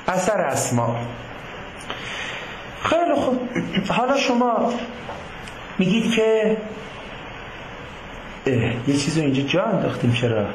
اثر اسما. خیلی خوب، حالا شما میگید که یه چیز رو اینجا جا انداختیم، چرا؟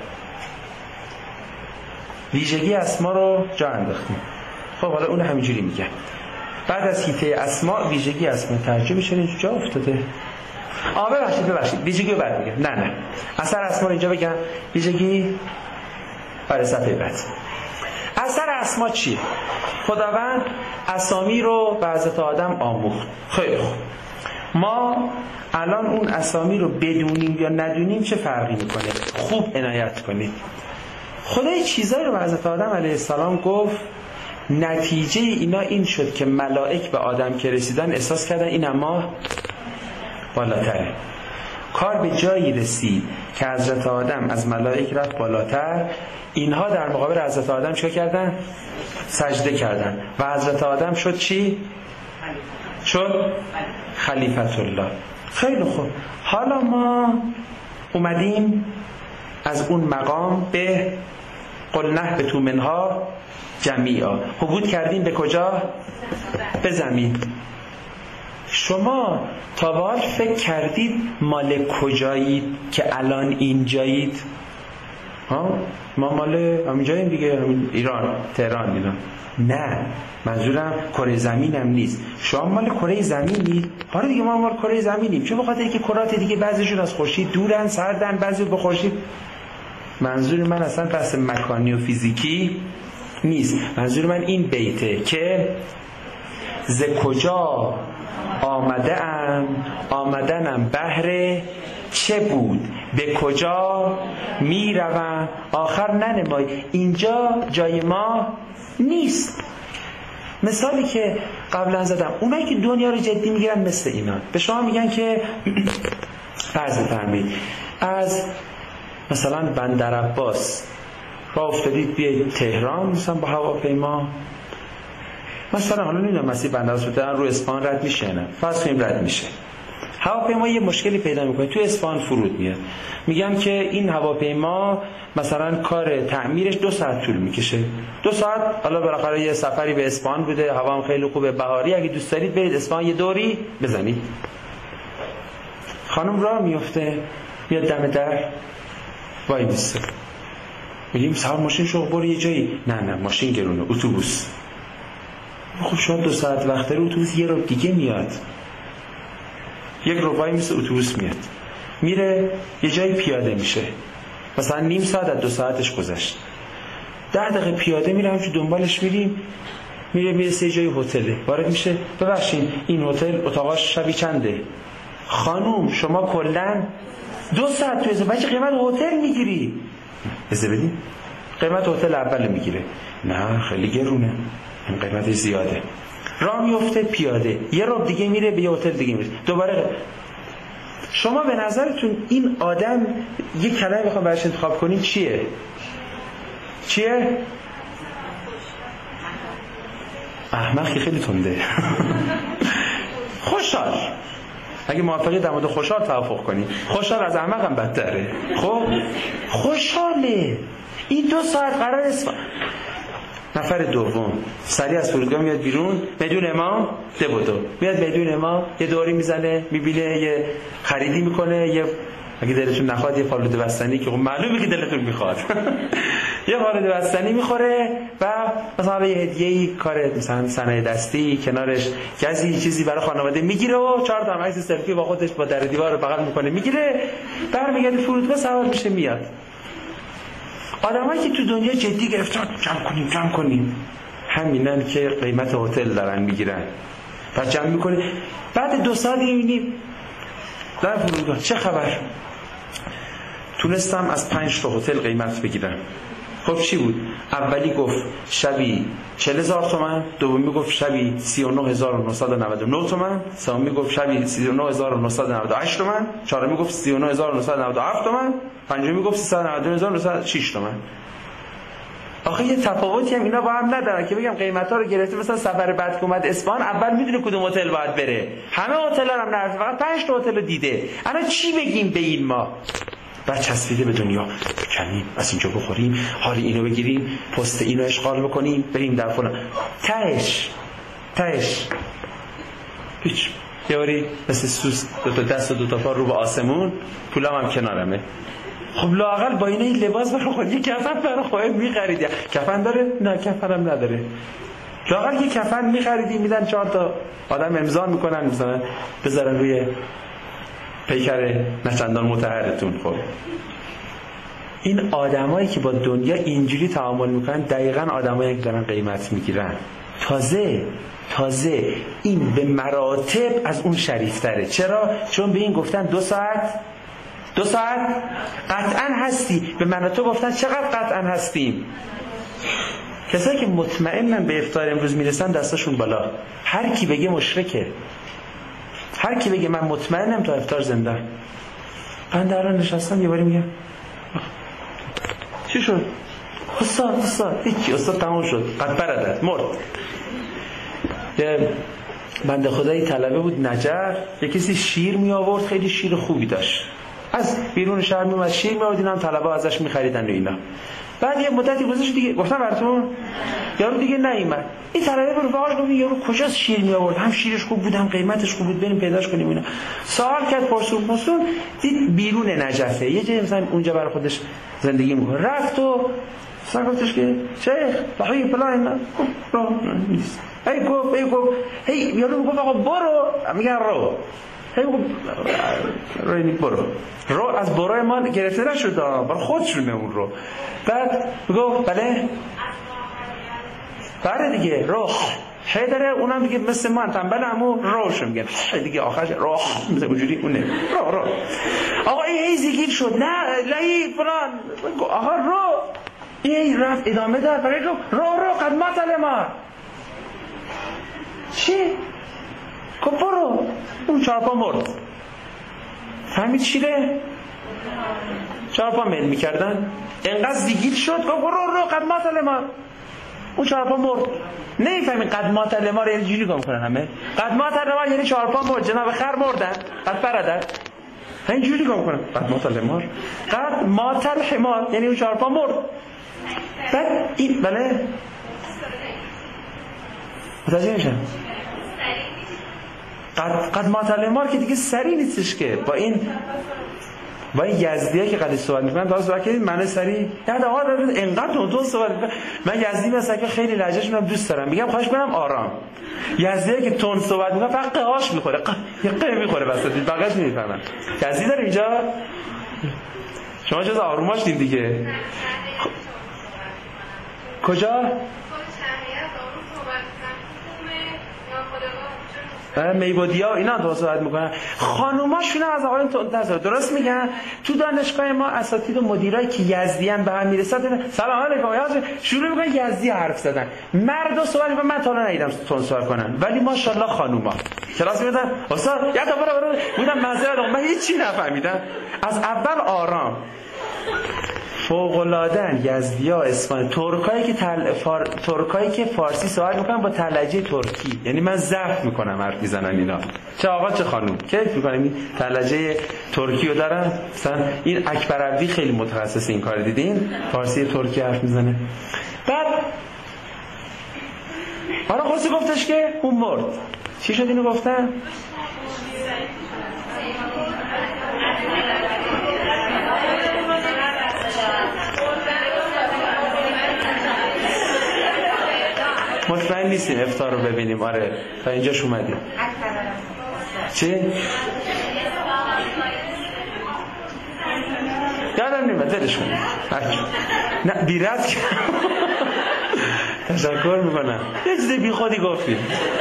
ویژگی اسما رو جا انداختیم. خب حالا اون همینجوری میگم، بعد از حیطه اسما ویژگی اسما ترجمه چرا اینجا جا افتاده؟ ببخشید ویژگی رو بعد میگم. نه اثر اسما رو اینجا بگم، ویژگی برای صفحه بعد. اثر اسما چیه؟ خداوند اسامی رو به حضرت آدم آموخت. خیلی خوب، ما الان اون اسامی رو بدونیم یا ندونیم چه فرقی میکنه؟ خوب عنایت کنید. خدای چیزایی رو به حضرت آدم علیه السلام گفت، نتیجه اینا این شد که ملائک به آدم که رسیدن احساس کردن این اما بالاتره. کار به جایی رسید که حضرت آدم از ملائک رفت بالاتر، اینها در مقابل حضرت آدم چه کردن؟ سجده کردن و حضرت آدم شد چی؟ شد خلیفت الله. خیلی خوب، حالا ما اومدیم از اون مقام به قلنه به تو منها جمیعا حبود کردیم به کجا؟ به زمین. شما تا به حال فکر کردید مال کجایید که الان اینجایید؟ ما مال همین جاییم دیگه، همین ایران، تهران اینا. نه، منظورم کره زمینم نیست. شما مال کره زمینید؟ آره دیگه ما مال کره زمینیم. چون بخاطر اینکه کرات دیگه بعضیشون از خورشید دورن، سردن، بعضی به خورشید. منظور من اصلا بحث مکانی و فیزیکی نیست. منظور من این بیته که ز کجا آمدنم بهر چه بود، به کجا می روم آخر ننمای. اینجا جای ما نیست. مثالی که قبلا زدم، اونایی که دنیا رو جدی میگیرن مثل اینا به شما میگن که فرض فرمایید از مثلا بندر عباس راه افتادید بیایید تهران مثلا با هواپیما، مثلا حالا نمیدونم مسیر بندر عباس رو اصفهان رد میشه، نه فرض کنیم رد میشه، هواپیما یه مشکلی پیدا میکنه تو اصفهان فرود میاد، میگم که این هواپیما مثلا کار تعمیرش 2 ساعت طول میکشه. 2 ساعت، حالا بالاخره یه سفری به اصفهان بوده، هوا هم خیلی خوبه، بهاری، اگه دوست دارید برید اصفهان یه دوری بزنید. خانم راه میفته، میاد دم در وای میسته، میگیم سوار ماشین شو برو یه جایی. نه ماشین گرونه، اتوبوس. خب شما 2 ساعت وقت داره، اتوبوس یه رو دیگه میاد، یک روبای مثل اتوبوس میاد، میره یه جایی پیاده میشه، مثلا نیم ساعت از 2 ساعتش گذشت، 10 دقیقه پیاده میره، همچون دنبالش میریم، میره سه جای هتله وارد میشه. ببخشید این هتل اتاقاش شبی چنده؟ خانوم شما کلا 2 ساعت تو بچه قیمت هتل میگیری؟ بذار بدین قیمت هتل اول میگیره. نه خیلی گرونه، این قیمتش زیاده. راه میفته پیاده، یه راه دیگه میره به یه هتل دیگه میره، دوباره. شما به نظرتون این آدم یه کلمه بخوام براش انتخاب کنین چیه؟ احمق که خیلی تنده. خوشحال. اگه موافقی در مورد خوشحال توافق کنی، خوشحال از احمق هم بدتره. خب خوشحاله، این 2 ساعت قرار است. نفر دوم سریع از فرودگاه میاد بیرون، بدون امام دبودو میاد، بدون امام یه دوری میزنه، میبینه یه خریدی میکنه، یه اگه دلتون نخواد یه فالوده بستنی، که خب معلومه که دلتون میخواد، یه فالوده بستنی میخوره و مثلا یه هدیه‌ای کار مثلا صنایع دستی کنارش گازی چیزی برای خانواده میگیره و 4 تا عکس سلفی با خودش با در دیوار رو بغل میکنه، میگیره، برمیگرده فرودگاه سوار میشه میاد. آدمایی که تو دنیا جدی گرفتن جمع کنیم همینن که قیمت هتل دارن میگیرن و جمع میکنه. بعد 2 ساعت میبینیم در فرودگاه چه خبر؟ تونستم از 5 تا هتل قیمت بگیرم. خب چی بود؟ اولی گفت شبی 40,000 تومان، دومی گفت شبی 39,999 تومان، سومی گفت شبی 39,998 تومان، چهارمی گفت 39,997 تومان، پنجمی گفت 399,906 تومان. آخه یه تفاوتی هم اینا با هم ندارن که بگم قیمتا رو گرفته. مثلا سفر بعد که اومد اصفهان اول میدونه کدوم هتل باید بره، همه هتل‌ها هم نرفته، فقط 5 تا هتل رو دیده. الان چی بگیم به این؟ ما بعد چسبیده به دنیا، کنیم از اینجا بخوریم، حال اینو بگیریم، پست اینو اشغال بکنیم، بریم در فلان. تهش هیچ یاری مثل سوس، دو دست و دو تا پا رو به آسمون، پولم هم کنارمه. خب لااقل با این لباس برای خود یه کفن برای خواهد می‌خریدی. کفن داره؟ نه کفنم نداره. لااقل یه کفن می‌خریدی، میدن 4 تا آدم امضا میکنن مثلا بذارن روی پیکر نچندان مطهرتون. خب این آدمایی که با دنیا اینجوری تعامل میکنن دقیقاً آدمایی که دارن قیمت میگیرن. تازه این به مراتب از اون شریفتره. چرا؟ چون به این گفتن 2 ساعت قطعاً هستی. به من و تو گفتن چقدر قطعاً هستیم. کسایی که مطمئنن به افطار امروز میرسن دستاشون بالا. هر کی بگه مشرکه. هر کی بگه من مطمئنم تا افطار زنده. من در الان نشستم یه باری میگم چی شد؟ استاد هیچی، استاد تمام شد، قد برادر مرد. یه بنده خدایی طلبه بود نجف، یه کسی شیر می آورد، خیلی شیر خوبی داشت، از بیرون شهر می اومد شیر می آورد، اینم طلبه ازش می خریدن و اینا. بعد یه مدتی گذشت دیگه گفتم براتون یارو دیگه نیومد. این طلبه به رفقاش گفت یارو کجاست شیر می آورد، هم شیرش خوب بود هم قیمتش خوب بود، بریم پیداش کنیم اینا. سوال کرد، پرسون دید بیرون نجفه، یه جایی مثلا اونجا برای خودش زندگی میکنه. رفت و مثلا گفتش که شیخ بحی پلا اینا نیست. هی یارو میگفت آقا برو، میگن رو. هی رو از برای ما گرفته نشد، برای خودشونه اون رو. بعد میگفت بله دیگه رو داره، اونم دیگه مثل من تنبل همون روشو میگن دیگه آخرش رو مثل اونجوری اونه رو آقا این زیگیر شد، نه لایی فلان، آقا رو این رفت ادامه داد برای رو قدمت علمار چی؟ که برو اون 4 پا مرد. فهمید چیه؟ 4 پا میل میکردن، انقدر زیگیر شد که برو قدمت علمار، اون 4 پا مرد. نمیفهمین قدمات علمار یعنی جوری گم کنن همه. قدمات علمار یعنی 4 پا مرد، جناب خر مردن، قد برادر اینجوری گم کنن. قدمات علمار قدمات الحمار یعنی اون 4 پا مرد. بعد این بله متوجه میشن قدمات الحمار که دیگه سری نیستش که با این یزدیه که قدش صحبت میکنن تا صحبت کردید معنی سری یاد آقا انقدر دو صحبت میکنن. من یزدی مثلا که خیلی لهجهشون هم دوست دارم، میگم خواهش کنم آرام. یزدیه که تون صحبت میکنن فقط قهاش میخوره، یه قه میخوره وسط بقیش نمیفهمن. یزدی داره اینجا شما جز آروماش دید دیگه. کجا؟ میبودیا اینا دو صحبت میکنن. خانوماشون از آقایون تندتر. درست میگن. تو دانشگاه ما اساتید و مدیرایی که یزدیان به هم میرسن سلام علیکم یزدی شروع میکنن یزدی حرف زدن. مردا صحبت میکنن، من تا الان ندیدم تون صحبت کنن، ولی ماشاءالله خانوما کلاس میدن استاد یا تا برو بودم معذرت من هیچی نفهمیدم. از اول آرام فوق‌العاده یزدیا اصفهانی ترکایی که فارسی صحبت میکنن با لهجه ترکی، یعنی من ضعف میکنم حرف میزنن اینا، چه آقا چه خانم کیف میکنم این لهجه ترکی رو دارن. مثلا این اکبر خیلی متخصص این کار، دیدین فارسی ترکی حرف میزنه. بعد حالا خواستی گفتش که اون مرد. چی شد اینو گفتن؟ مطمئن نیستیم افطار رو ببینیم. آره تا اینجاش اومدیم. چی؟ یادم نیمه دلش کنیم نه بیرد که تشکر میکنم یه چیزی بی خودی گفتیم.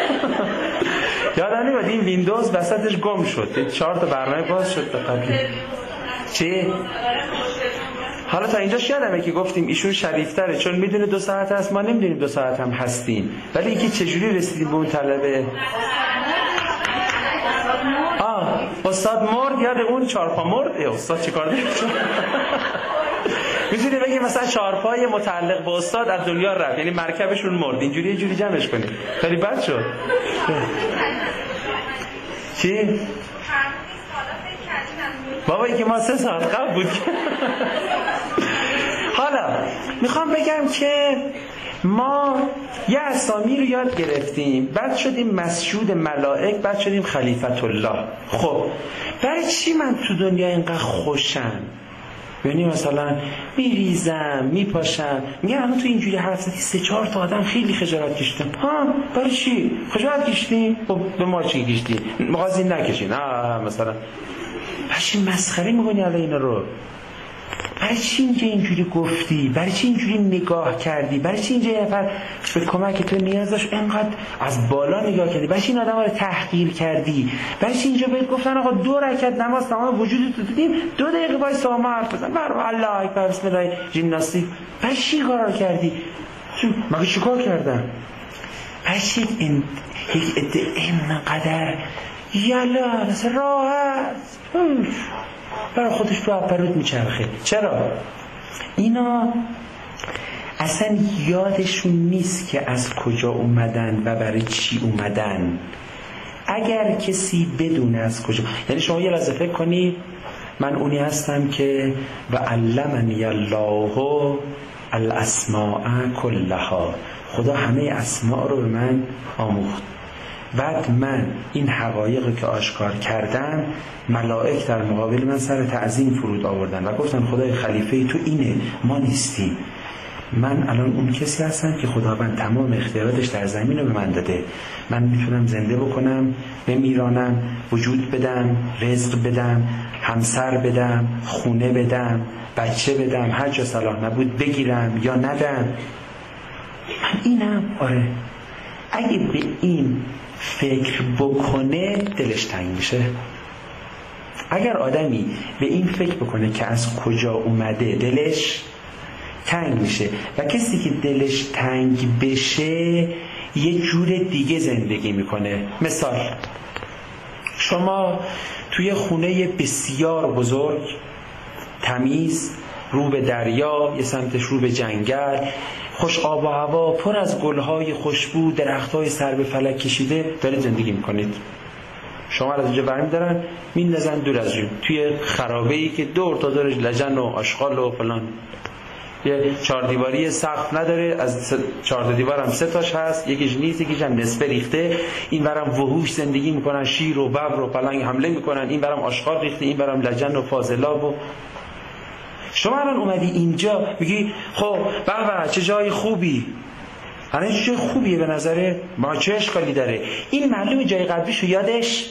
یادم نیمه این ویندوز وسطش گم شد، 4 تا برنامه باز شد تا قبلی. چی؟ حالا تا اینجاش یادمه که گفتیم ایشون شریفتره چون میدونه 2 ساعت هست، ما نمیدونیم 2 ساعت هم هستیم. ولی اینکه چجوری رسیدیم به اون طلبه استاد مرد، یاد اون 4 پا مرد. استاد چی کار داره؟ میتونی بگی مثلا 4 پای متعلق به استاد از دنیا رفت، یعنی مرکبشون مرد. اینجوری یه جوری جمعش کنیم. خیلی بد شد. چی؟ بابایی که ما 3 ساعت قبل بود. حالا میخوام بگم که ما یه اسامی رو یاد گرفتیم، بعد شدیم مسجود ملائک، بعد شدیم خلیفت الله. خب برای چی من تو دنیا اینقدر خوشم؟ یعنی مثلا میریزم میپاشم، میگم الان تو اینجوری حرف زدی 3-4 تا آدم خیلی خجالت کشیدن. ها برای چی خجالت کشیدی؟ خب به ما چی کشیدی؟ مغازی نکشین. مثلا برای چی مسخره میکنی علی اینا رو؟ برای چی اینجوری گفتی؟ برای چی اینجوری نگاه کردی؟ برای چی اینجا یه نفر به کمک تو نیاز داشت اینقدر از بالا نگاه کردی؟ برای چی این آدم‌ها رو تحقیر کردی؟ برای چی اینجا بهت گفتن آقا 2 رکعت نماز تمام وجودت رو دیدیم 2 دقیقه وایسا ما حرف بزن برو الله اکبر بسم الله ژیمناستیک؟ برای چی کارا کردی؟ مگه چیکار کردم؟ برای چی این اینقدر یلا مثلا راحت برای خودش تو اپرود میچرخه؟ چرا؟ اینا اصلا یادشون نیست که از کجا اومدن و برای چی اومدن. اگر کسی بدونه از کجا، یعنی شما یه لحظه فکر کنید من اونی هستم که و علمنی الله الاسماء کلها، خدا همه اسماء رو به من آموخت. بعد من این حقایق که آشکار کردم، ملائک در مقابل من سر تعظیم فرود آوردن و گفتن خدای خلیفه تو اینه، ما نیستیم. من الان اون کسی هستم که خداوند تمام اختیاراتش در زمین رو به من داده. من میتونم زنده بکنم، بمیرانم، وجود بدم، رزق بدم، همسر بدم، خونه بدم، بچه بدم، هر جا صلاح نبود بگیرم یا ندم. من اینم. آره اگه به این فکر بکنه دلش تنگ میشه. اگر آدمی به این فکر بکنه که از کجا اومده دلش تنگ میشه، و کسی که دلش تنگ بشه یه جور دیگه زندگی میکنه. مثال شما توی خونه بسیار بزرگ تمیز، رو به دریا، یه سمتش رو به جنگل، خوش آب و هوا، پر از گلهای خوشبو، درختهای سر به فلک کشیده دارید زندگی میکنید. شما از اینجا برمی دارن میندازن دور از جون توی خرابه‌ای که دور تا دورش لجن و آشغال و فلان، یه 4 دیواری سقف نداره، از 4 دیوار هم 3 تاش هست، یکیش نیست، یکیش هم نصفه ریخته. این برام وحوش زندگی میکنن، شیر و ببر و پلنگ حمله میکنن، این برام آشغال ریخته، این برام لجن و فاضلاب. و شما الان اومدی اینجا میگی خب بابا چه جای خوبی، الان چه جای خوبیه به نظره ما، چه اشکالی داره؟ این معلومه جای قبلیشو یادش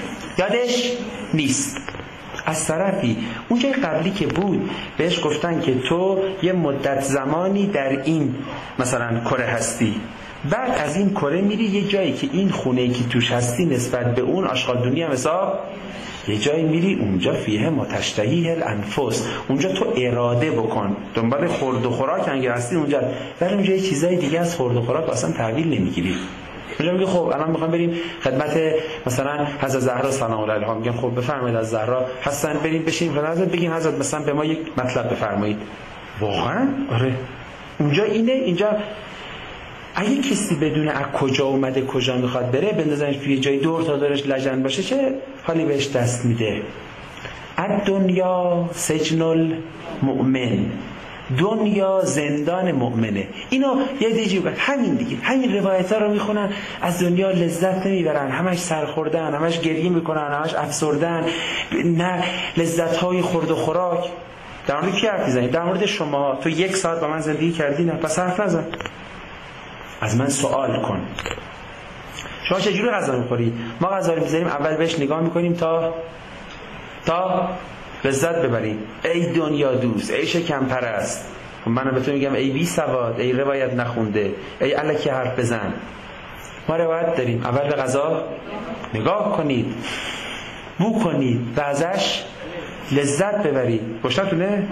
نیست. از طرفی اون جای قبلی که بود بهش گفتن که تو یه مدت زمانی در این مثلا کره هستی، بعد از این کره میری یه جایی که این خونه‌ای که توش هستی نسبت به اون آشغالدونی هم حساب، یه جایی میری اونجا فیه متشتهی الانفس، اونجا تو اراده بکن، دنبال خورد و خوراک اگه هستی اونجا، ولی اونجا یه چیزای دیگه از خورد و خوراک اصلا تحویل نمیگیری. اونجا میگه خب الان میخوام بریم خدمت مثلا حضرت زهرا سلام علیها، میگن خب بفرمایید از زهرا هستن، بریم بشینیم حضرت بگیم حضرت مثلا به ما یک مطلب بفرمایید. واقعا آره اونجا اینه. اینجا اگه کسی بدونه از کجا اومده کجا میخواد بره، بندازنش توی جای دور تا دورش لجن باشه، چه حالی بهش دست میده؟ الدنیا سجن المؤمن، دنیا زندان مؤمنه. اینو یه دیگه همین دیگه، همین روایت ها رو میخونن، از دنیا لذت نمیبرن، همش سرخوردن، همش گریه میکنن، همش افسردن، نه لذت های خورد و خوراک. در مورد کی حرف میزنی؟ در مورد شما. تو 1 ساعت با من زندگی کردی؟ نه، پس حرف نزن، از من سوال کن. شما چجوری غذا میخوری؟ ما غذا رو میذاریم اول بهش نگاه میکنیم تا لذت ببریم. ای دنیا دوست، ای شکم پرست، من به تو میگم ای بی سواد، ای روایت نخونده، ای الکی حرف بزن. ما روایت داریم، اول به غذا نگاه کنید، بو کنید و ازش لذت ببرید. گوشتونه؟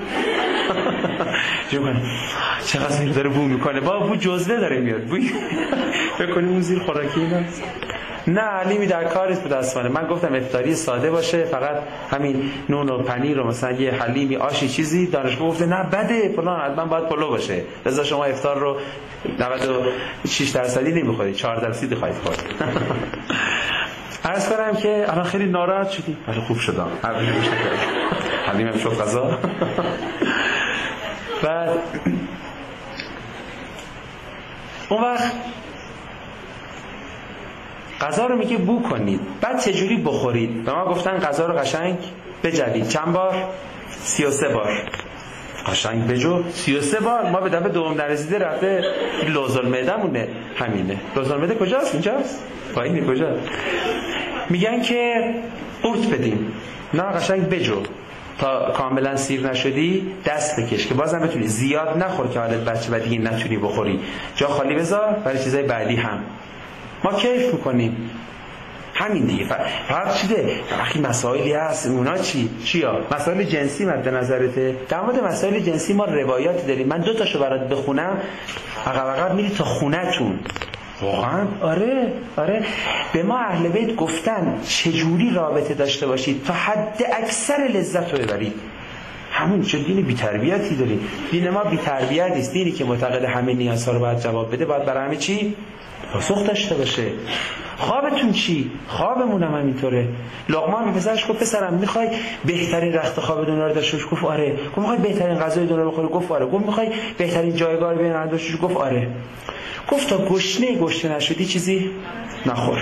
چقدر داره بو میکنه، با بو جزوه داره میاد، بوی فکر کنیم اون زیر خوراکی اینا. نه علیمی در کاریست متاسفانه. من گفتم افطاری ساده باشه، فقط همین نون و پنیر و مثلا یه حلیمی آشی چیزی. دانشگاه گفته نه بده فلان، حتما باید پلو باشه، لذا شما افطار رو 96% نمیخورید، 4% خواهید خورد. عرض کنم که الان خیلی ناراحت شدی. ولی خوب شدم. حلیم شد غذا. بعد اون وقت غذا رو میگه بو کنید، بعد چجوری بخورید. به ما گفتن غذا رو قشنگ بجوید. چند بار؟ 33 بار. قشنگ بجو 33 بار. ما به دفعه دوم نرسیده رفته لوزالمعده‌مونه. همینه. لوزالمعده کجاست؟ اینجاست؟ پایینه کجا؟ میگن که قورت بدیم. نه قشنگ بجو تا کاملا سیر نشدی دست بکش که بازم بتونی. زیاد نخور که حالت بچه بعد دیگه نتونی بخوری. جا خالی بذار برای چیزای بعدی هم. ما کیف میکنیم. همین دیگه. فقط چیده وقتی مسائلی هست اونا چیا؟ مسائل جنسی مد نظرته. در مورد مسائل جنسی ما روایاتی داریم. من 2 تاشو برات بخونم. عقب میری تا خونه‌تون. واقعا آره به ما اهل بیت گفتن چجوری رابطه داشته باشید تا حد اکثر لذت رو ببرید. همون چه دین بی‌تربیتی داریم. دین ما بی‌تربیت نیست. دینی که معتقد همه نیازها رو باید جواب بده، باید برای همه چی پاسخ داشته باشه. خوابتون چی؟ خوابمون هم همینطوره. لقمان به پسرش گفت پسرم میخوای بهترین رخت خواب دنیا رو داشته باشی؟ گفت آره. گفت میخوای بهترین غذای دنیا رو بخوری؟ گفت آره. گفت میخوای بهترین جایگاه رو ببینی داشته باشی؟ گفت آره. گفت تا گشنه نشدی چیزی نخور.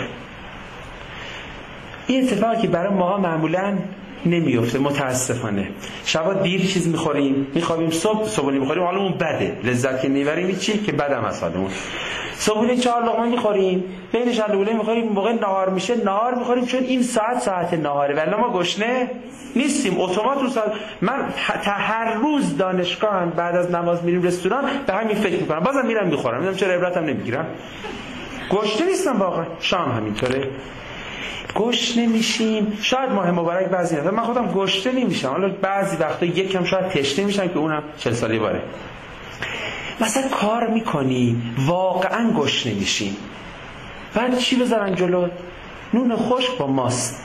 این اتفاقی که برای ماها معمولاً نمیفته متاسفانه. شبا دیر چیز میخوابیم صبحونه میخوریم حالمون بده، لذت که نمیبریم چی که بدم از حالمون. صبحونه 4 لقمه میخوریم، بینش علوله میخوریم، موقع نهار میشه نهار میخوریم چون این ساعت نهاره، ولی ما گشنه نیستیم. اتومات رو من هر روز دانشگاه بعد از نماز میریم رستوران به همین فکر میکنم، بازم میرم میخورم، میدونم چرا عبرتم نمیگیرم. گشنه نیستم واقعا. شام همینطوره. گشنه میشیم. شاید ماه مبارک بعضی وقتا من خودم گشنه نمیشم، حالا بعضی وقتا یکم شاید تشنه میشم که اونم 40 سالی باره. مثلا کار میکنی واقعا گشنه میشیم، بعد چی بذارن جلو؟ نون خشک با ماست.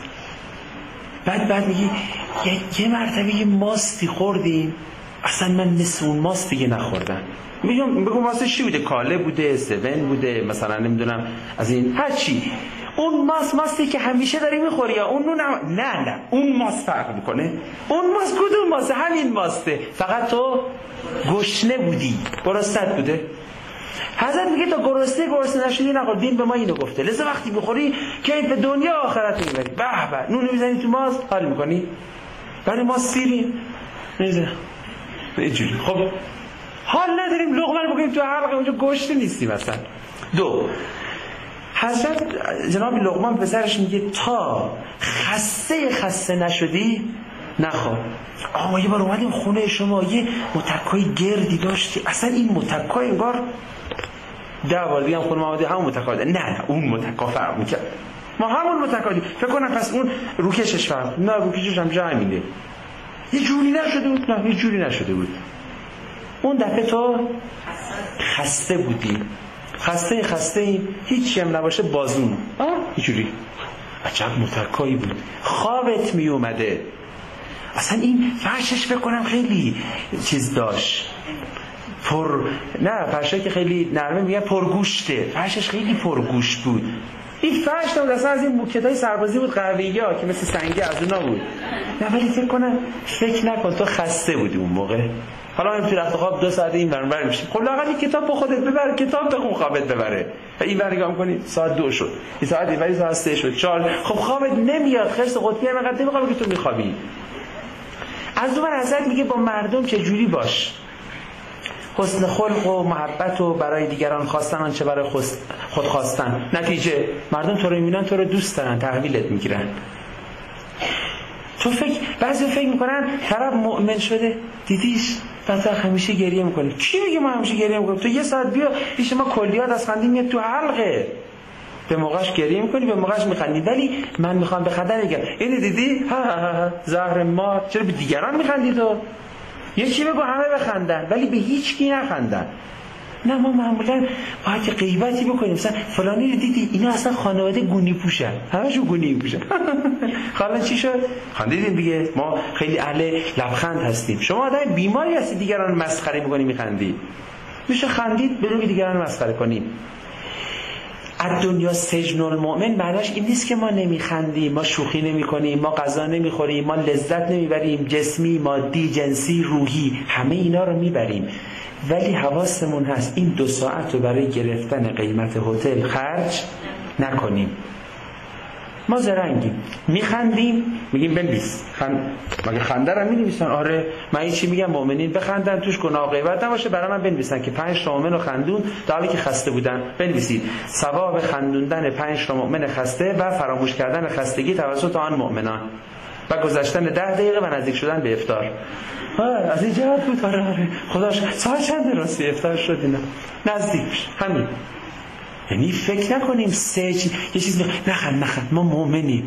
بعد میگی یه مرتبه یه ماستی خوردیم اصلا من نصف اون ماست دیگه نخوردم. بگو ماست چی بوده؟ کاله بوده، 7 بوده، مثلا نمیدونم از این هر چی. اون ماستی که همیشه داری میخوری یا اون نه اون ماست فرق میکنه. اون ماست کدوم ماست؟ همین ماسته، فقط تو گشنه بودی، گرسنت بوده. حضرت میگه تا گرسنه نشدی نخور. دین به ما اینو گفته. لذا وقتی بخوری که به دنیا آخرت میبری. به به نون میزنی تو ماست حال میکنی، ولی ما سیریم میزنه اینجوری. خب حال نداریم لقمه رو بکنیم تو حلقه، اونجا گشنه نیستیم اصلا. 2 حضرت جناب لقمان پسرش میگه تا خسته نشدی نخور. آقا یه بار اومدیم خونه شما یه متکای گردی داشتی، اصلا این متکای انگار 10 بار دیگه هم خونه ما آمدی همون متکا. نه اون متکا فرق میکرد، ما همون متکا دیم. فکر کنم پس اون روکشش فرق. نه روکشش هم جا همینه. یه جوری نشده بود. نه یه جوری نشده بود. اون دفعه تو خسته بودی. خسته هیچی هم نباشه بازون اینجوری. عجب متکایی بود. خوابت می اومده. اصلا این فرشش بکنم خیلی چیز داشت، نه فرشش که خیلی نرمه میگه پرگوشته، فرشش خیلی پرگوشت بود. این فرش نبود اصلا، از این موکتای سربازی بود قهوه‌ای ها که مثل سنگه از اونا بود. نه ولی فکر نکن تو خسته بودی اون موقع. حالا هم توی رفت خواب 2 ساعت این ور میشی. خب لااقل این کتاب با خودت ببر، کتاب بخون خوابت ببره. این ور نگاه می‌کنی ساعت 2 شد، این ساعت دیگه ساعت 3 شد 4. خب خوابت نمیاد. خرس قطبی هم انقدر نمیخوابه که تو میخوابی. از اون حضرت میگه با مردم چه جوری باش، حسن خلق و محبت و برای دیگران خواستن آنچه برای خود خواستن. نتیجه مردم تو رو میبینن تو رو دوست دارن، تحویلت میگیرن. تو بعضی فکر میکنن طرف مؤمن شده، دیدیش بعد همیشه گریه میکنه. کی میگه ما همیشه گریه میکنیم؟ تو 1 ساعت بیا پیش ما کلیات از خندی میاد تو حلقه، به موقعش گریه میکنی، به موقعش میخندی. ولی من میخوام به خاطر بگم اینو دیدی زهر ما، چرا به دیگران میخندی؟ تو یکی بگو همه بخندن ولی به هیچ کی نخندن. نه ما معمولا باید غیبتی بکنیم، مثلا فلانی رو دیدی اینا اصلا خانواده گونی پوشن، همشون گونی پوشن. حالا چی شد؟ خندیدیم دیگه. ما خیلی اهل لبخند هستیم. شما آدم بیماری هستی دیگران مسخره میکنی میخندی. میشه خندید بدون که دیگران مسخره کنی. الدنیا سجن المؤمن معناش این نیست که ما نمیخندیم، ما شوخی نمیکنیم، ما غذا نمیخوریم، ما لذت نمیبریم، جسمی، مادی، جنسی، روحی، همه اینا رو میبریم، ولی حواسمون هست این 2 ساعت رو برای گرفتن قیمت هتل خرج نکنیم. ما زرنگیم، میخندیم، میگیم بنویس مگه خنده رو می‌نویسن؟ آره من این چی میگم مؤمنین بخندن توش گناه غیبت نباشه، برای من بنویسن که 5 تا مؤمن رو خندون در حالی که خسته بودن. بنویسید ثواب خندوندن 5 تا مؤمن خسته و فراموش کردن خستگی توسط آن مؤمنان و گذشتن 10 دقیقه و نزدیک شدن به افطار. از این جهت بود. آره خداش ساعت چند راستی افطار شد؟ اینا نزدیک همین. یعنی فکر نکنیم یه چیز نخند ما مؤمنیم.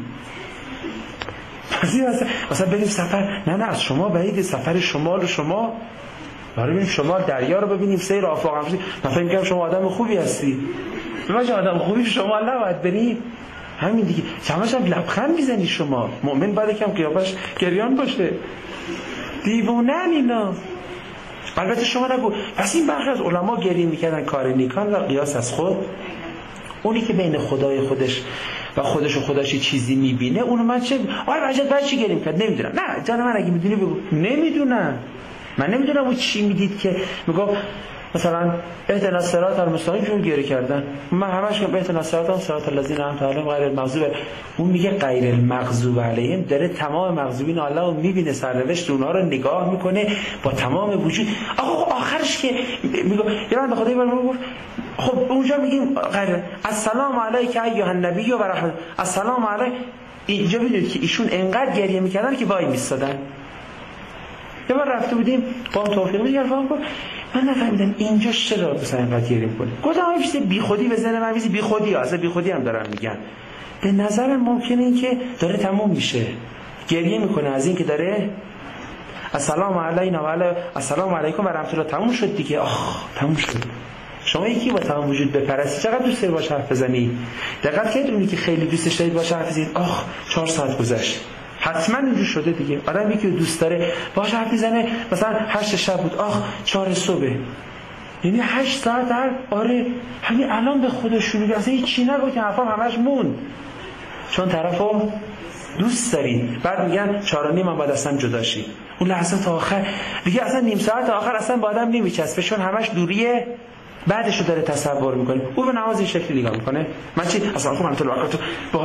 مثلا بریم سفر، نه از شما بعید، سفر شمال و شما برای بریم شمال دریا رو ببینیم، سیر آفاق هم. من فکر می‌کنم شما آدم خوبی هستی. ببین آدم خوبی شمال نباید بریم. همین دیگه همش هم لبخند میزنی شما. مؤمن باید کم قیافش گریان باشه. دیوونن اینا. البته شما نگو پس این برخی از علما گریه میکردن کار نیکان و قیاس از خود. اونی که بین خدای خودش و خودش و خداشی چیزی میبینه اونو من چه وجد بعد چی گریه میکرد نمیدونم. نه جان من اگه میدونی بگو. نمیدونم. من نمیدونم اون چی میدید که میگم مثلا اهدنا الصراط المستقیم چون گریه کردن. من همش میگم اهدنا الصراط الذین انعمت علیهم غیر المغضوب. اون میگه غیر المغضوب علیهم، داره تمام مغضوبین الله رو میبینه، سرنوشت اونها رو نگاه میکنه با تمام وجود. آخرش که میگه یه بنده خدایی برام گفت خب اونجا میگیم غیر السلام علیک ایها النبی و رحمت السلام علیک. اینجا میدونید که ایشون انقدر گریه میکردن که وای میستادن. یه بار رفته بودیم با هم توفیق میگه فهم کن من نفهمیدم اینجا چرا مثلا اینقدر گریه میکنه. گفتم این چیز بیخودی بزنه من چیزی بیخودی اصلا بیخودی هم دارن میگن. به نظر ممکنه این که داره تموم میشه، گریه میکنه از این که داره السلام علینا و علی السلام علیکم و رحمت الله تموم شد دیگه. تموم شد. شما یکی با تمام وجود بپرستی چقدر دوست داری باش حرف بزنی؟ دقت کردید اونی که خیلی دوستش دارید باش حرف بزنید 4 ساعت گذشت حتما اینجور شده دیگه. آدم یکی دوست داره باش حرف میزنه مثلا 8 شب بود 4 صبح، یعنی 8 ساعت آره همین الان به خودش شروع اصلا هیچ چی نگو که حرفم همش موند چون طرفو دوست دارید. بعد میگن 4:30 من باید اصلا جدا شی. اون لحظه تا آخر دیگه اصلا نیم ساعت آخر اصلا با آدم نمیچسبه چون همش دوریه. بعدشو داره تصور میکنه. او به نماز این شکلی نگاه میکنه. من چی اصلا خب من تو وقتو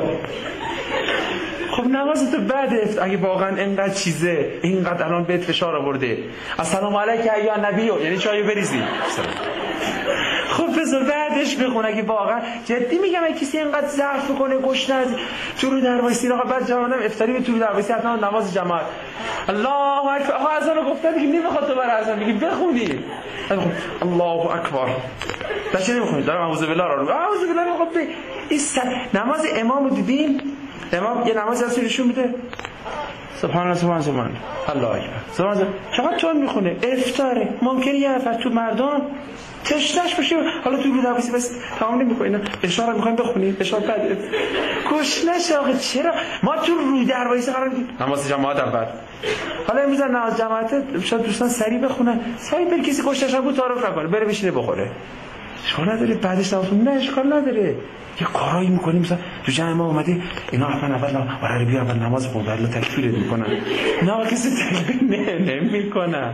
خب نمازت بعد اگه واقعا اینقدر چیزه اینقدر الان بهت فشار آورده السلام علیک یا نبی یعنی چایو بریزی خب بذار بعدش بخون. اگه واقعا جدی میگم اگه کسی اینقدر ضعف کنه گشنه تو رو در وایسی آقا بعد جوابم افطاری به تو در وایسی حتما نماز جماعت الله اکبر اذان گفته دیگه نمیخواد تو برای اذان میگی بخونی الله اکبر داشته نمیخونی دارم اعوذ بالله رو اعوذ بالله خب این نماز امامو دیدین؟ امام یه نماز از نشون میده سبحان الله سبحان الله اکبر سبحان الله چقدر طول میخونه. افطاره ممکنه یه نفر تو مردم تشنش باشه حالا تو رو دروسی بس تمام نمیکنه اینا اشاره میخوایم بخونید اشاره بده گشنش آقا چرا ما تو رو دروسی قرار میدیم نماز جماعت اول. حالا امروز نماز جماعت شاید دوستان سریع بخونن سریع بر کسی گشنش بود تعارف نکنه بره بشینه بخوره اشکال نداره. بعدش نه اشکال نداره یه کارایی میکنیم مثلا تو جمع ما اومده اینا اول برای بیا اول نماز خون برای تکفیر میکنن نه کسی تکفیر نمیکنن.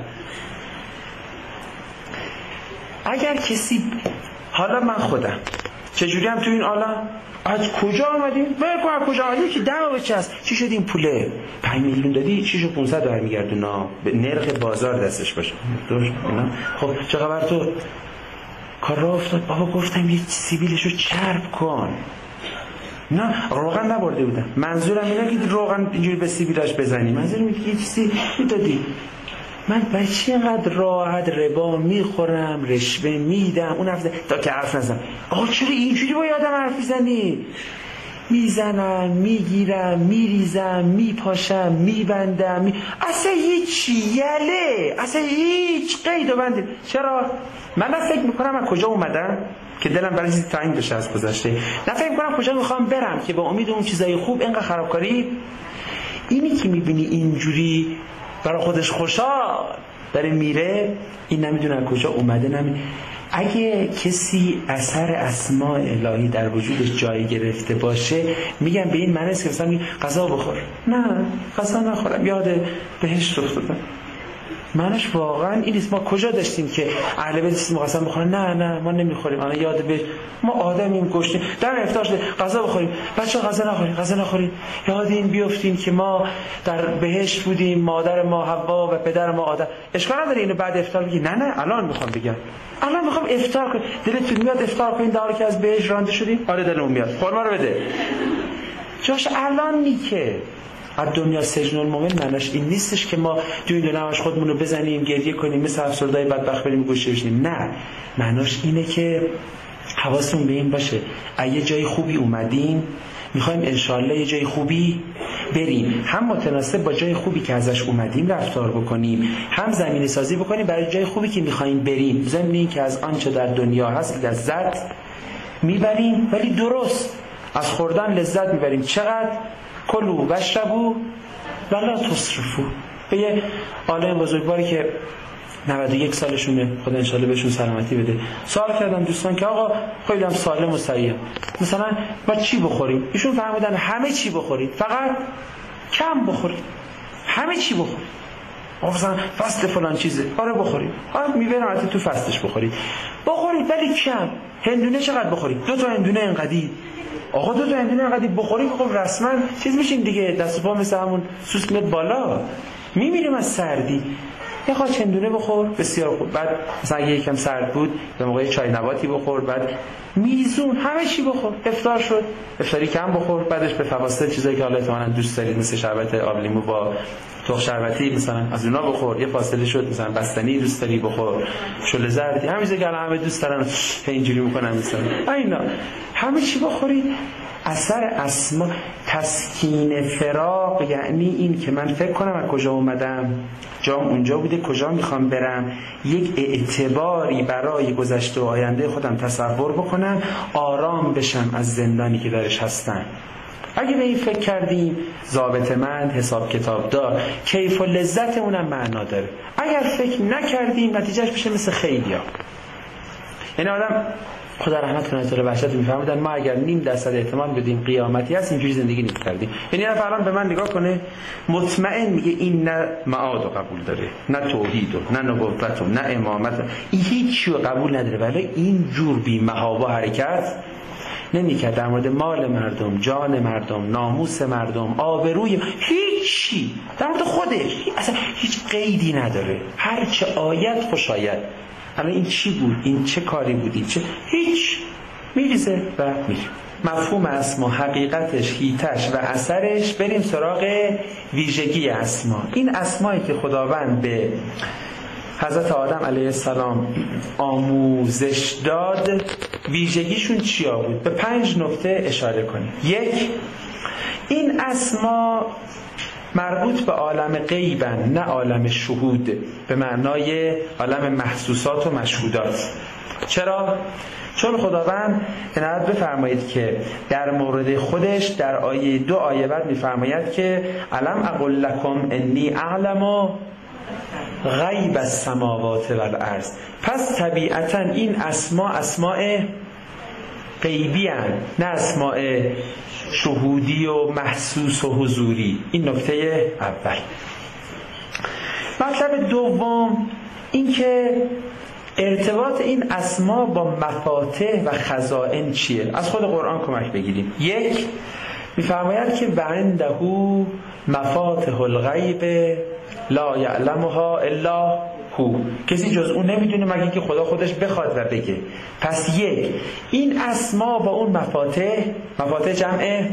اگر کسی حالا من خودم چجوری هم تو این عالم از کجا آمدیم بگو از کجا آمدیم که دم بچست چی شد این پوله 5 میلیون دادی چی شد 500 برمیگردونا به نرخ بازار دستش باشه درست. خب چه خبر تو کار را افتاد بابا گفتم یه سیبیلشو چرب کن. نه روغن نبرده بودم منظورم اینه که روغن اینجوری به سیبیلش بزنی منظورم اینه که یه چیزی میدادی. من بچه اینقدر راحت ربا میخورم رشوه میدم اون حرف تا که حرف نزنم آقا چرا اینجوری با یادم حرف میزنی؟ میزنم میگیرم میریزم میپاشم میبندم اصلا هیچ یله اصلا هیچ قید و بندی. چرا؟ من نه فکر میکنم از کجا اومدم که دلم برای چیزی تنگ بشه از گذشته نه فکر میکنم کجا میخوام برم که با امید اون چیزای خوب اینقدر خرابکاری. اینی که میبینی اینجوری برای خودش خوشحال داره میره این نمیدونه از کجا اومده اگه کسی اثر اسماء الهی در وجودش جای گرفته باشه میگن به این معنی است که مثلا غذا بخور. نه، غذا نخورم، یاد بهشت افتادم. معنیش واقعا این نیست. ما کجا داشتیم که اهل بیت اسم قسم بخورن؟ نه ما نمیخوریم. الان یاد به ما آدمیم گشتیم در افطار شده غذا بخوریم. بچا غذا نخوریم. یاد این بیافتیم که ما در بهشت بودیم، مادر ما حوا و پدر ما آدم. اشکال نداره اینو بعد افطار بگی. نه الان میخوام بگم، الان میخوام افطار کنم. دلتون میاد افطار کنین در حالی که از بهشت رانده شدیم؟ آره دلم میاد. خورما رو بده. جاش الان نیکه. از دنیا سجن المؤمن معناش این نیستش که ما توی دنیا همش خودمون رو بزنیم، گریه کنیم، مثل افسرده‌های بدبخت بریم گوشه بشینیم. نه، معناش اینه که حواستون به این باشه اگه جای خوبی اومدیم میخوایم انشالله یه جای خوبی بریم، هم متناسب با جای خوبی که ازش اومدیم رفتار بکنیم، هم زمینه سازی بکنیم برای جای خوبی که میخوایم بریم. ضمن این که از آنچه در دنیا هست لذت میبریم، ولی درست از خوردن لذت میبریم. چقدر؟ کلوا واشربوا ولا تسرفوا. به یه عالم بزرگواری که 91 سالشونه، خدا انشالله بهشون سلامتی بده، سوال کردم دوستان که آقا خیلی هم سالم و صحیح، مثلا ما چی بخوریم؟ ایشون فرمودن همه چی بخورید، فقط کم بخورید. همه چی بخورید. آقا مثلا فست فلان چیزه، آره بخورید. آره میبرم حتی تو فستش بخورید ولی کم. هندونه چقدر بخورید؟ 2 تا هندونه اینقدی. آقا 2 تا هندونه اینقدی بخورید خب رسما چیز میشین دیگه، دست و پا مثل همون سوسک میاد بالا، میمیریم از سردی. یه خاچ هندونه بخور بسیار خوب. بعد مثلا اگه یکم سرد بود به موقع چای نباتی بخور، بعد میزون همه چی بخور. افطار شد، افطاری کم بخور، بعدش به فواصل چیزایی که حالا احتمالاً دوست دارید مثل شربت آب لیمو با تخم شربتی مثلا از اونا بخور. یه فاصله شد مثلا بستنی دوست داری بخور، شل زردی، همین چیزا که همه دوست دارن اینجوری میکنن مثلا اینا همه چی بخورید. اثر اسما تسکین فراق، یعنی این که من فکر کنم از کجا اومدم، جام اونجا بوده، کجا میخوام برم، یک اعتباری برای گذشته و آینده خودم تصور بکنم، آرام بشم از زندانی که درش هستم. اگه به این فکر کردیم ضابطه‌مند، حساب کتاب دار، کیف و لذت اونم معنا داره. اگر فکر نکردیم نتیجهش میشه مثل خیلیا. این آدم خدا رحمت کنه تعالی بهشت میفهمیدن ما اگر 0.5% احتمال بدیم قیامتی هست اینجوری زندگی نمی‌کردیم. یعنی الان به من نگاه کنه مطمئن میگه این نه معاد قبول داره، نه توحید و نه نبوت و نه امامت، این هیچی رو قبول نداره، ولی این جور بی محابا حرکت نمی‌کرد در مورد مال مردم، جان مردم، ناموس مردم، آبروی، هیچی در مورد خودش اصلا هیچ قیدی نداره. هر چه آیت خوش آید. الان این چی بود؟ این چه کاری بودی؟ هیچ، میریزه و میره. مفهوم اسما، حقیقتش، هیتش و اثرش. بریم سراغ ویژگی اسما. این اسمایی که خداوند به حضرت آدم علیه السلام آموزش داد ویژگیشون چیا بود؟ به 5 نکته اشاره کنیم. 1. این اسما مربوط به عالم غیبن، نه عالم شهود، به معنای عالم محسوسات و مشهودات. چرا؟ چون خداوند عنایت بفرمایید که در مورد خودش در آیه 2 آیه بعد میفرماید که علم اقل لکم انی اعلم غیب السماوات والارض. پس طبیعتا این اسماء غیبی هستند، نه اسماء شهودی و محسوس و حضوری. این نکته اول. مطلب دوم این که ارتباط این اسما با مفاتح و خزائن چیه؟ از خود قرآن کمک بگیریم. 1 میفرماید که و عنده مفاتح الغیب لا یعلمها الا هو، کسی جز اون نمیدونه مگه که خدا خودش بخواد و بگه. پس 1 این اسما با اون مفاتح جمع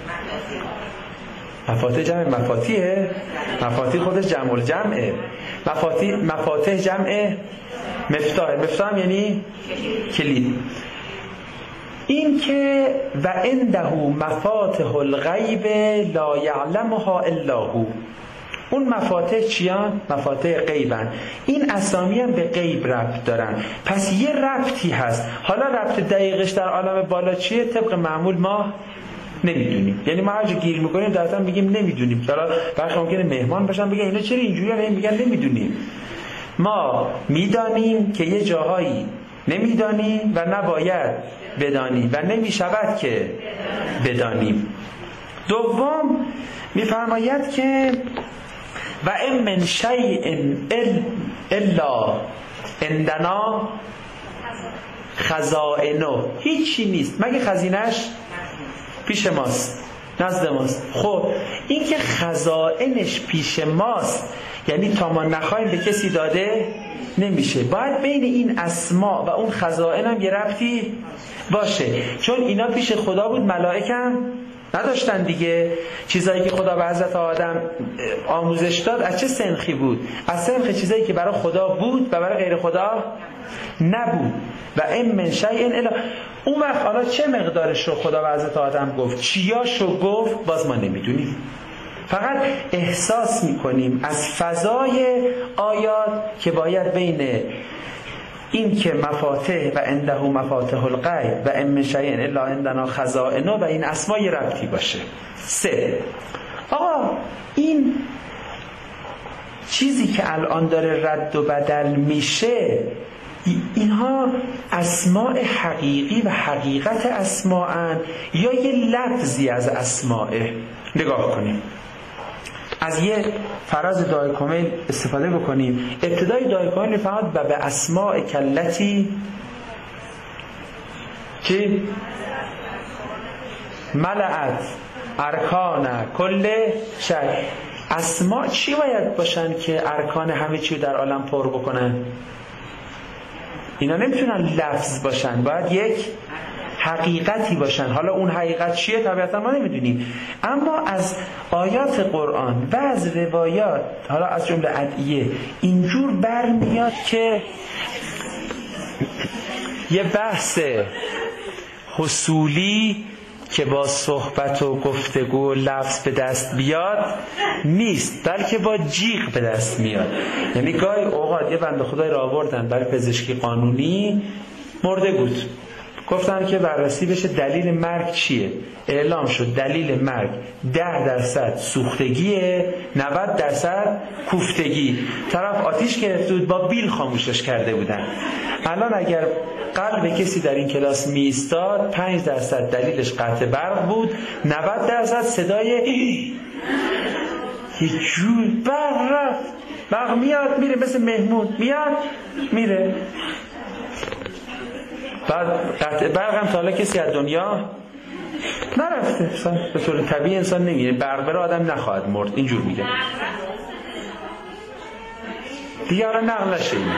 مفاتیحه، مفاتیح خودش جمع الجمعه، مفاتیح جمع مفتاح یعنی کلید. این که و عنده مفاتح الغیب لا یعلمها الا هو، اون مفاتح چیان؟ مفاتح غیبن. این اسامی هم به غیب ربط دارن. پس یه ربطی هست. حالا ربط دقیقش در عالم بالا چیه؟ طبق معمول ما نمیدونیم. یعنی ما هر جا گیر میکنیم در اصلا میگیم نمیدونیم. حالا برخی ممکنه مهمان باشن بگن اینا چرا اینجوری هستن، میگن نمیدونیم. ما میدانیم که یه جاهایی نمیدانی و نباید بدانی و نمی شود که بدانیم. دوم میفرماید که و ان من شیء الا عندنا خزائنه، هیچی نیست مگه خزینش پیش ماست، نزد ماست. خب این که خزائنش پیش ماست یعنی تا ما نخواهیم به کسی داده نمیشه. باید بین این اسما و اون خزائن هم یه ربطی باشه، چون اینا پیش خدا بود، ملائکه هم نداشتن دیگه. چیزایی که خدا به حضرت آدم آموزش داد از چه سنخی بود؟ از سنخ چیزایی که برای خدا بود و برای غیر خدا نبود. و ان من شیء الا، اون وقت حالا چه مقدارش رو خدا به حضرت آدم گفت، چیاشو گفت، باز ما نمیدونیم. فقط احساس میکنیم از فضای آیات که باید بین این که مفاتح و عنده مفاتح الغیب و ان من شیء الا عندنا خزائنه و این اسما یه ربطی باشه. 3. آقا این چیزی که الان داره رد و بدل میشه، اینها اسماء حقیقی و حقیقت اسماءن یا یه لفظی از اسماءه؟ نگاه کنیم. از یه فراز دعای کامل استفاده بکنیم. ابتدای دعای کامل میفهمد و به اسماء کلتی چی؟ ملعت ارکان کل شی. اسماء چی باید باشن که ارکان همه چی در عالم پر بکنن؟ اینا نمیتونن لفظ باشن، باید یک حقیقتی باشن. حالا اون حقیقت چیه طبیعتا ما نمیدونیم، اما از آیات قرآن و از روایات، حالا از جمله ادعیه، اینجور برمیاد که یه بحث حصولی که با صحبت و گفتگو و لفظ به دست بیاد نیست، بلکه با جیغ به دست میاد. یعنی گاهی اوقات یه بنده خدای را آوردن برای پزشکی قانونی، مرده بود، گفتن که بررسی بشه دلیل مرگ چیه. اعلام شد دلیل مرگ 10% سوختگیه، 90% کوفتگی. طرف آتیش گرفته بود، با بیل خاموشش کرده بودن. الان اگر قلب کسی در این کلاس می ایستاد 5% دلیلش قطع برق بود، 90% صدای یه جور برق رفت، برق میاد میره، مثل مهمون میاد میره. بعد قطع برق هم تا حالا کسی از دنیا نرفته. به طور طبیعی انسان نمیره، برق بره آدم نخواهد مرد، اینجور میگه دیگه. حالا نقل نشه این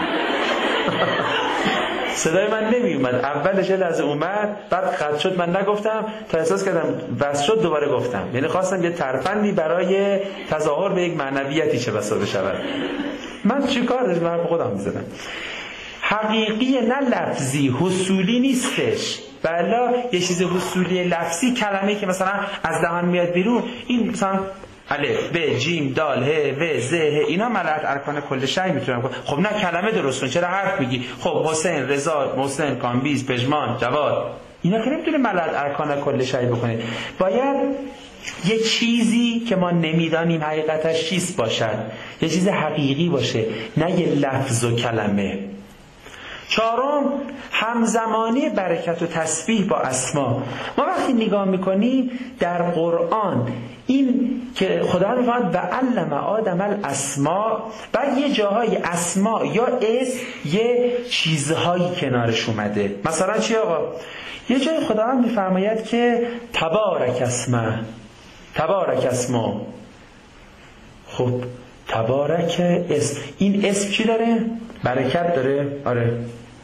صدای من نمی اومد، اولش لحظه اومد، بعد قطع شد، من نگفتم تا احساس کردم بس شد دوباره گفتم. یعنی خواستم یه ترفندی برای تظاهر به یک معنویتی چه بسا بشود. من چی کار داشتم؟ من خودم میزدم. حقیقی نه لفظی، حصولی نیستش. بلا یه چیز حصولی لفظی کلمه‌ای که مثلا از دهان میاد بیرون، این مثلا الف ب جیم دال ه و ز ه، اینا ملعت ارکان کل شی میتونن. خب نه کلمه درست کن، چرا حرف میگی؟ خب حسین، رضا، محسن، کامبیز، پژمان، جواد، اینا که نمیتونه ملعت ارکان کل شی بکنه. باید یه چیزی که ما نمیدانیم حقیقتش چیست باشد، یه چیز حقیقی باشه، نه یه لفظ و کلمه. 4. همزمانی برکت و تسبیح با اسما. ما وقتی نگاه میکنیم در قرآن این که خدا میفرماید و علم آدم الاسما، بعد یه جاهای اسما یا اسم یه چیزهایی کنارش اومده. مثلا چی آقا؟ یه جای خدا میفرماید که تبارک اسمه، تبارک اسما. خب تبارک اسم، این اسم چی داره؟ برکت داره. آره،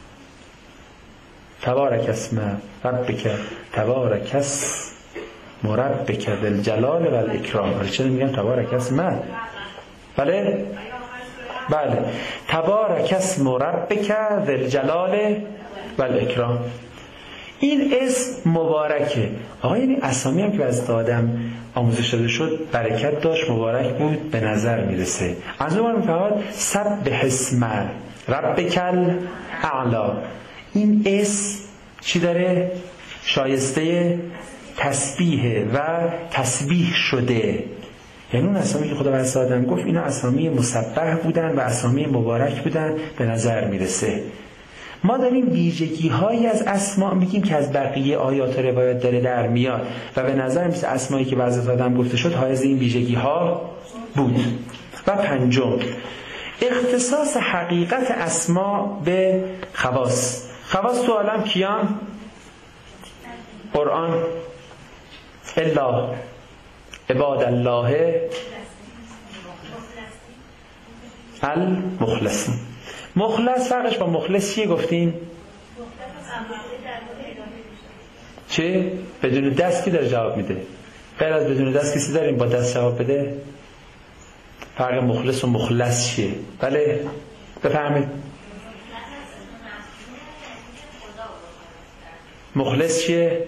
تبارک اسم ربک تبارک اسم ربک ذل جلال و الاکرام. آره، چرا میگم تبارک اسم؟ بله بله، تبارک اسم ربک ذل جلال و الاکرام. این اسم مبارکه. آقا یعنی اسامی هم که از آدم آموزش داده شد برکت داشت، مبارک بود، به نظر میرسه. از اون میفهمد سبح اسم ربک الاعلی. این اسم چی داره؟ شایسته تسبیحه و تسبیح شده. یعنی اون اسامی که خدا از آدم گفت اینا اسامی مسبح بودن و اسامی مبارک بودن، به نظر میرسه. ما داریم ویژگی هایی از اسما میگیم که از بقیه آیات و روایات داره در میاد و به نظر میاد اسمایی که بعضی آدم گفته شد حائز این ویژگی ها بود. و پنجم، اختصاص حقیقت اسما به خواص. خواص تو عالم کیان؟ قرآن، الا عباد الله المخلصین. مخلص فرقش با مخلص چیه گفتیم؟ چه؟ بدون دست کی داره جواب میده؟ غیر از بدون دست کسی داریم با دست جواب بده؟ فرق مخلص و مخلص چیه؟ بله بفهمید. مخلص چیه؟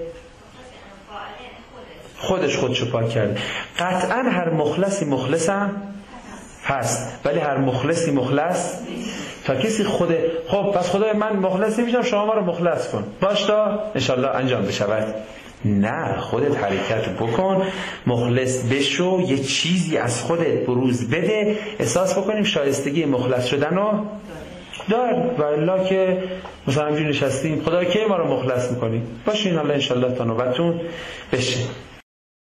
خودشو پاک کرده. قطعا هر مخلصی مخلص هم هست، ولی هر مخلصی مخلص تا کسی خب پس خدای من مخلصی میشم شما ما رو مخلص کن باش تا انشالله انجام بشود. نه، خودت حرکت بکن، مخلص بشو، یه چیزی از خودت بروز بده، احساس بکنیم شایستگی مخلص شدن رو دار. و الا که مثلا همجور نشستیم خدا کی ما رو مخلص میکنی باشین الله انشالله تا نوبتون بشه.